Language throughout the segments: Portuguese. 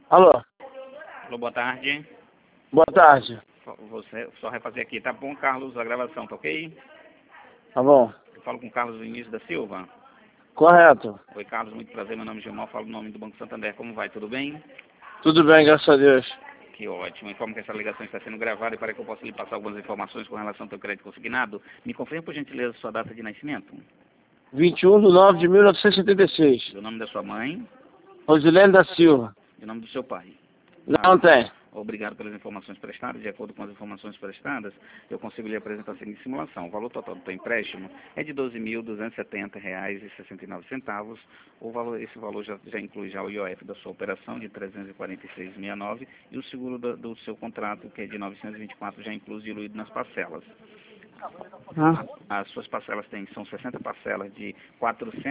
Alô, Alô, boa tarde. boa tarde. Você só refazer aqui, tá bom, Carlos, a gravação, tá ok? Tá bom? Eu falo com o Carlos Vinícius da Silva. Correto. Oi, Carlos, muito prazer, meu nome é Gilmar, falo o nome do Banco Santander, como vai, tudo bem? Tudo bem, graças a Deus. Que ótimo, informo que essa ligação está sendo gravada e para que eu possa lhe passar algumas informações com relação ao teu crédito consignado, me confirme por gentileza sua data de nascimento, 21/9/1976. o nome da sua mãe Rosilene da Silva. e o nome do seu pai. Não tem. Obrigado pelas informações prestadas. De acordo com as informações prestadas, eu consigo lhe apresentar a seguinte simulação. O valor total do seu empréstimo é de R$ 12.270,69. Esse valor já inclui já o IOF da sua operação de R$ 346,69 e o seguro do seu contrato, que é de R$ 924, já incluso diluído nas parcelas. As suas parcelas são 60 parcelas de R$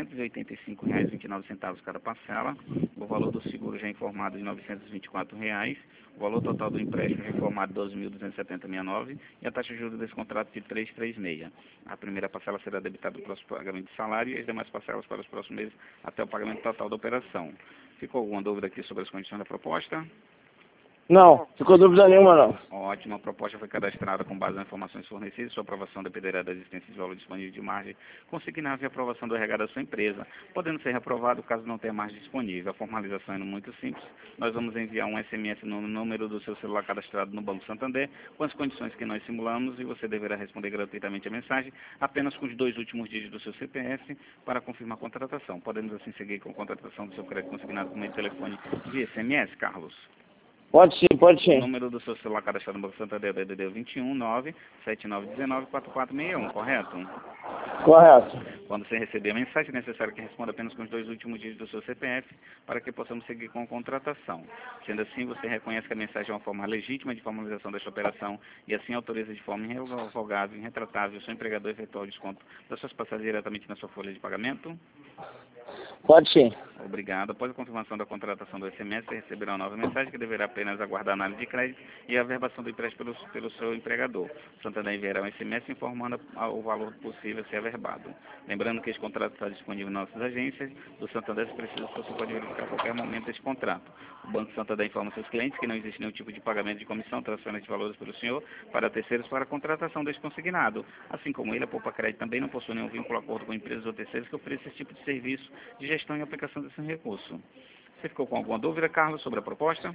485,29 cada parcela. O valor do seguro já informado de R$ 924. O valor total do empréstimo já informado de R$ 12.270,69 e a taxa de juros desse contrato de 3,36. A primeira parcela será debitada para o pagamento de salário e as demais parcelas para os próximos meses até o pagamento total da operação. Ficou alguma dúvida aqui sobre as condições da proposta? Não, ficou dúvida nenhuma não. Ótimo, a proposta foi cadastrada com base nas informações fornecidas. Sua aprovação dependerá da existência de valor disponível de margem consignável e aprovação do RH da sua empresa, podendo ser reprovado caso não tenha margem disponível. A formalização é muito simples. Nós vamos enviar um SMS no número do seu celular cadastrado no Banco Santander, com as condições que nós simulamos, e você deverá responder gratuitamente a mensagem apenas com os 2 últimos dígitos do seu CPF para confirmar a contratação. Podemos assim seguir com a contratação do seu crédito consignado por meio de telefone via SMS, Carlos? Pode sim, pode O sim. número do seu celular cadastrado no Banco Santander é DDD 21 97919 4461, correto? Correto. Quando você receber a mensagem, é necessário que responda apenas com os 2 últimos dígitos do seu CPF para que possamos seguir com a contratação. Sendo assim, você reconhece que a mensagem é uma forma legítima de formalização desta operação e assim autoriza de forma irrevogável e irretratável o seu empregador a efetuar o desconto das suas passagens diretamente na sua folha de pagamento? Pode sim. Obrigado. Após a confirmação da contratação do SMS, você receberá uma nova mensagem que deverá apenas aguardar a análise de crédito e a averbação do empréstimo pelo seu empregador. O Santander enviará um SMS informando o valor possível a ser averbado. Lembrando que esse contrato está disponível em nossas agências do Santander. Se precisa, você pode verificar a qualquer momento esse contrato. O Banco Santander informa seus clientes que não existe nenhum tipo de pagamento de comissão, transferência de valores pelo senhor para terceiros para a contratação deste consignado. Assim como ele, a Poupa Crédito também não possui nenhum vínculo acordo com empresas ou terceiros que ofereçam esse tipo de serviço de gestão e aplicação desse recurso. Você ficou com alguma dúvida, Carlos, sobre a proposta?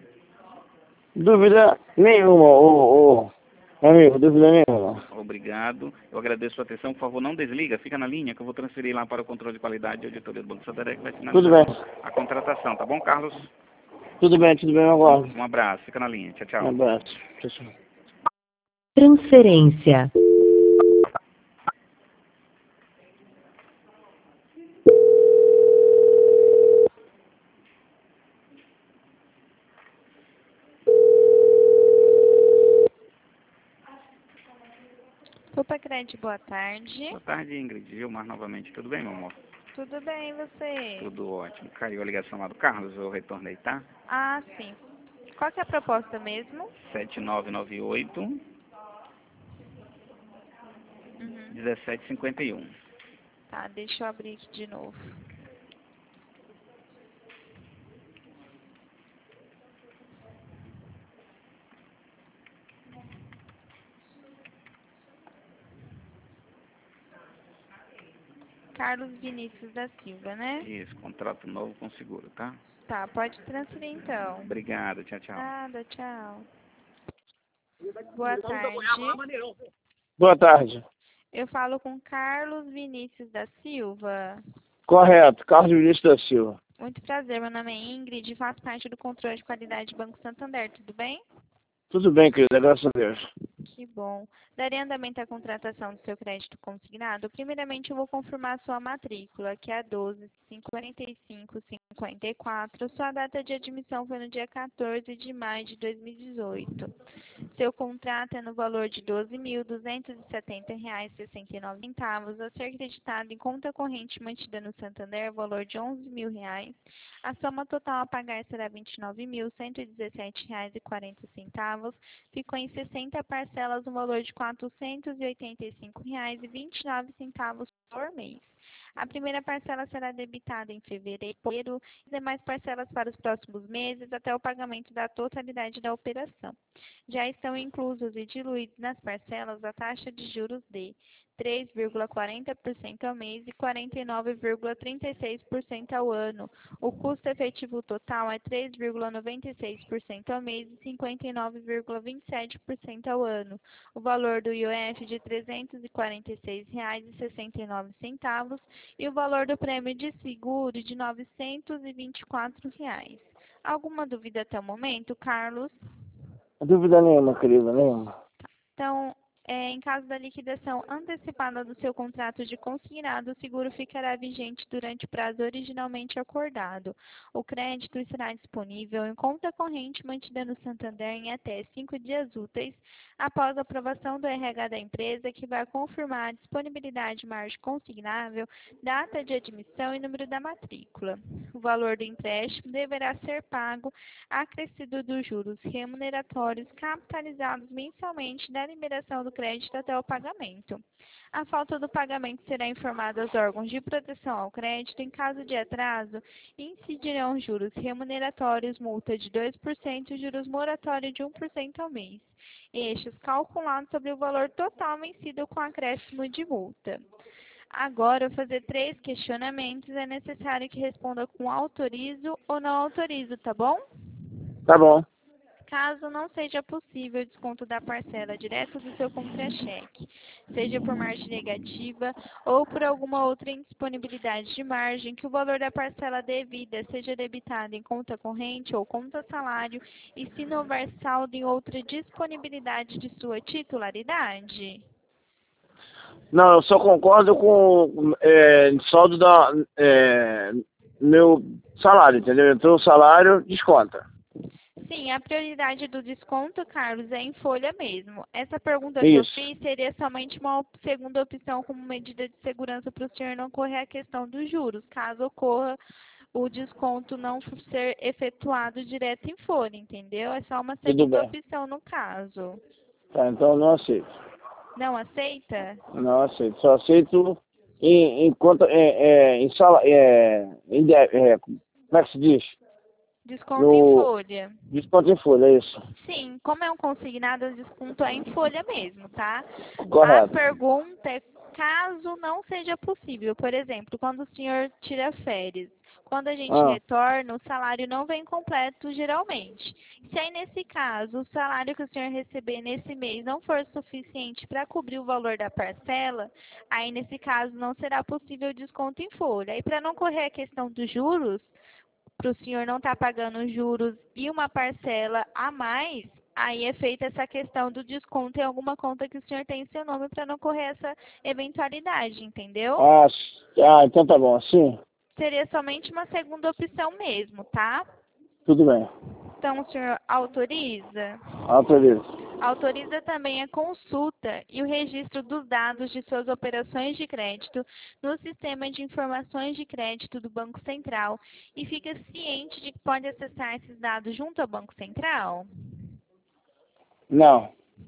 Dúvida nenhuma, meu amigo, dúvida nenhuma. Obrigado. Eu agradeço a sua atenção. Por favor, não desliga. Fica na linha que eu vou transferir lá para o controle de qualidade e auditoria do Banco Santander, que vai Tudo bem. finalizar a contratação. Tá bom, Carlos? Tudo bem, eu aguardo. Um abraço. Fica na linha. Tchau, Um tchau. abraço. Tchau, tchau. Transferência. Poupa Crédito, boa tarde. Boa tarde, Ingrid. Gilmar novamente. Tudo bem, meu amor? Tudo bem, e você? Tudo ótimo. Caiu a ligação lá do Carlos. Eu retornei, tá? Ah, sim. Qual que é a proposta mesmo? 7998 Uhum. 1751. Tá, deixa eu abrir aqui de novo. Carlos Vinícius da Silva, né? Isso, contrato novo com seguro, tá? Tá, pode transferir então. Obrigado. Tchau, tchau. Nada, tchau. Boa tarde. Boa tarde. Eu falo com Carlos Vinícius da Silva. Correto, Carlos Vinícius da Silva. Muito prazer, meu nome é Ingrid e faço parte do controle de qualidade do Banco Santander, tudo bem? Tudo bem, querida, graças a Deus. Que bom. Daria andamento à contratação do seu crédito consignado? Primeiramente, eu vou confirmar a sua matrícula, que é a 12.545.54. Sua data de admissão foi no dia 14 de maio de 2018. Seu contrato é no valor de R$ 12.270,69. A ser acreditado em conta corrente mantida no Santander, valor de R$ 11.000. A soma total a pagar será R$ 29.117,40. Ficou em 60 parcelas no valor de R$ 485,29 por mês. A primeira parcela será debitada em fevereiro, e demais parcelas para os próximos meses até o pagamento da totalidade da operação. Já estão inclusos e diluídos nas parcelas a taxa de juros de 3,40% ao mês e 49,36% ao ano. O custo efetivo total é 3,96% ao mês e 59,27% ao ano. O valor do IOF de R$ 346,69 e o valor do prêmio de seguro de R$ 924. Alguma dúvida até o momento, Carlos? Dúvida nenhuma, querida, nenhuma. Então, em caso da liquidação antecipada do seu contrato de consignado, o seguro ficará vigente durante o prazo originalmente acordado. O crédito estará disponível em conta corrente mantida no Santander em até 5 dias úteis após a aprovação do RH da empresa, que vai confirmar a disponibilidade de margem consignável, data de admissão e número da matrícula. O valor do empréstimo deverá ser pago acrescido dos juros remuneratórios capitalizados mensalmente da liberação do crédito até o pagamento. A falta do pagamento será informada aos órgãos de proteção ao crédito. Em caso de atraso, incidirão juros remuneratórios, multa de 2% e juros moratórios de 1% ao mês. Estes calculados sobre o valor total vencido com acréscimo de multa. Agora, ao fazer 3 questionamentos, é necessário que responda com autorizo ou não autorizo, tá bom? Tá bom. Caso não seja possível o desconto da parcela direto do seu contra-cheque, seja por margem negativa ou por alguma outra indisponibilidade de margem, que o valor da parcela devida seja debitado em conta corrente ou conta salário e se não houver saldo em outra disponibilidade de sua titularidade. Não, eu só concordo com saldo meu salário, entendeu? Entrou o salário, desconta. Sim, a prioridade do desconto, Carlos, é em folha mesmo. Essa pergunta que eu fiz seria somente uma segunda opção como medida de segurança para o senhor não correr a questão dos juros, caso ocorra o desconto não ser efetuado direto em folha, entendeu? É só uma segunda opção no caso. Tá, então eu não aceito. Não aceita? Não aceito. Só aceito em conta, como é que se diz? Desconto em folha. Desconto em folha, é isso. Sim, como é um consignado, o desconto é em folha mesmo, tá? Correto. A pergunta é caso não seja possível. Por exemplo, quando o senhor tira férias, quando a gente retorna, o salário não vem completo geralmente. Se aí nesse caso, o salário que o senhor receber nesse mês não for suficiente para cobrir o valor da parcela, aí nesse caso não será possível desconto em folha. E para não correr a questão dos juros, para o senhor não estar pagando juros e uma parcela a mais, aí é feita essa questão do desconto em alguma conta que o senhor tem em seu nome para não correr essa eventualidade, entendeu? Então tá bom, sim. Seria somente uma segunda opção mesmo, tá? Tudo bem. Então, o senhor autoriza? Autorizo. Autoriza também a consulta e o registro dos dados de suas operações de crédito no Sistema de Informações de Crédito do Banco Central e fica ciente de que pode acessar esses dados junto ao Banco Central? Não.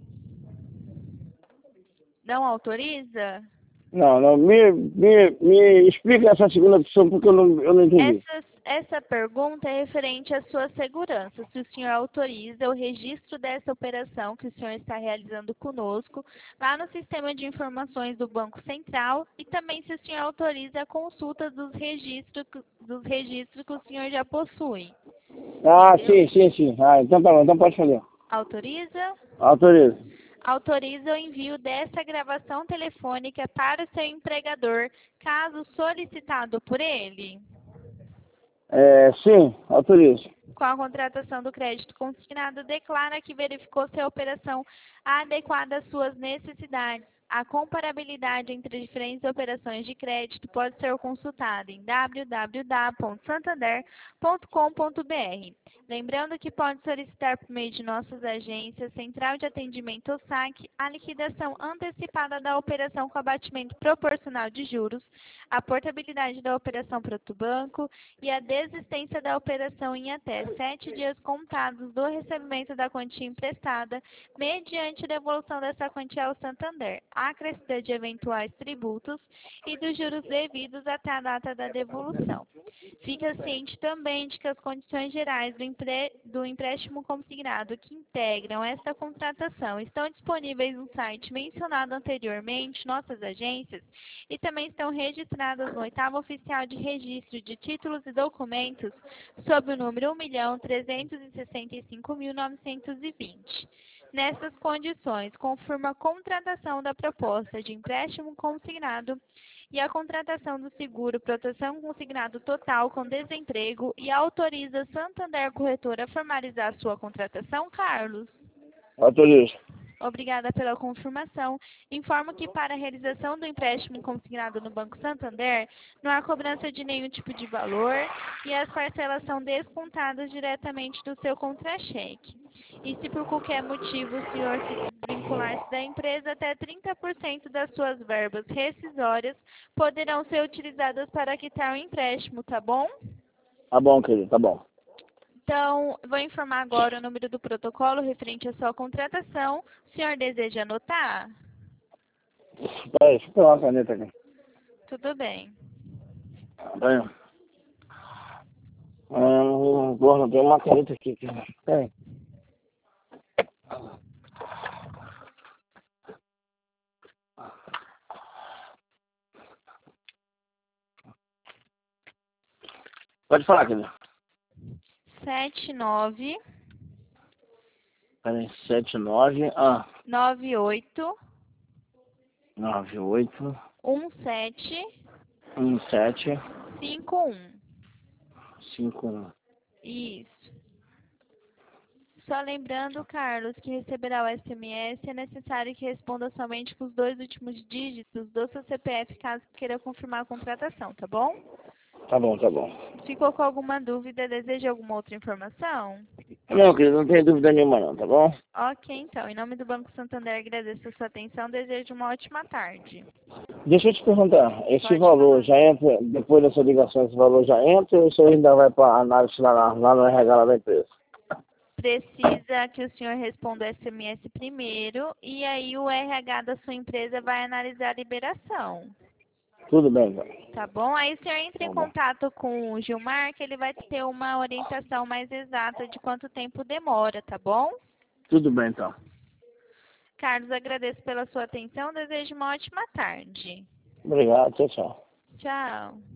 Não autoriza? Não. Me explica essa segunda opção porque eu não entendi. Essa pergunta é referente à sua segurança. Se o senhor autoriza o registro dessa operação que o senhor está realizando conosco lá no Sistema de Informações do Banco Central e também se o senhor autoriza a consulta dos registros que o senhor já possui. Sim. Então tá bom, então pode fazer. Autoriza? Autorizo. Autoriza o envio dessa gravação telefônica para o seu empregador, caso solicitado por ele? Sim, autorizo. Com a contratação do crédito consignado, declara que verificou se a operação adequada às suas necessidades. A comparabilidade entre diferentes operações de crédito pode ser consultada em www.santander.com.br. Lembrando que pode solicitar por meio de nossas agências, Central de Atendimento ou SAC, a liquidação antecipada da operação com abatimento proporcional de juros, a portabilidade da operação para outro banco e a desistência da operação em até 7 dias contados do recebimento da quantia emprestada, mediante devolução dessa quantia ao Santander. acrescida de eventuais tributos e dos juros devidos até a data da devolução. Fica ciente também de que as condições gerais do empréstimo consignado que integram esta contratação estão disponíveis no site mencionado anteriormente, nossas agências, e também estão registradas no 8º Oficial de Registro de Títulos e Documentos sob o número 1.365.920. Nessas condições, confirma a contratação da proposta de empréstimo consignado e a contratação do seguro proteção consignado total com desemprego e autoriza a Santander Corretora a formalizar sua contratação, Carlos? Autorizo. Obrigada pela confirmação. Informo que para a realização do empréstimo consignado no Banco Santander, não há cobrança de nenhum tipo de valor e as parcelas são descontadas diretamente do seu contra-cheque. E se por qualquer motivo o senhor se desvincular-se da empresa, até 30% das suas verbas rescisórias poderão ser utilizadas para quitar o empréstimo, tá bom? Tá bom, querido, tá bom. Então, vou informar agora o número do protocolo referente à sua contratação. O senhor deseja anotar? Peraí, deixa eu pegar uma caneta aqui. Tudo bem. Peraí. Não tem uma caneta aqui. Peraí. Pode falar, querido. 79 Peraí, 79, 98 98, 17 17, 51. 51. Isso. Só lembrando, Carlos, que receberá o SMS, é necessário que responda somente com os 2 últimos dígitos do seu CPF, caso queira confirmar a contratação, tá bom? Tá bom, tá bom. Ficou com alguma dúvida? Deseja alguma outra informação? Não, querido, não tem dúvida nenhuma não, tá bom? Ok, então. Em nome do Banco Santander, agradeço a sua atenção. Desejo uma ótima tarde. Deixa eu te perguntar, esse Pode valor falar. já entra, depois dessa ligação, esse valor já entra ou isso ainda vai para análise lá no RH da empresa? Precisa que o senhor responda o SMS primeiro e aí o RH da sua empresa vai analisar a liberação. Tudo bem, então. Tá bom? Aí o senhor entra em Tá bom. contato com o Gilmar, que ele vai ter uma orientação mais exata de quanto tempo demora, tá bom? Tudo bem, então. Carlos, agradeço pela sua atenção. Desejo uma ótima tarde. Obrigado, tchau, tchau. Tchau.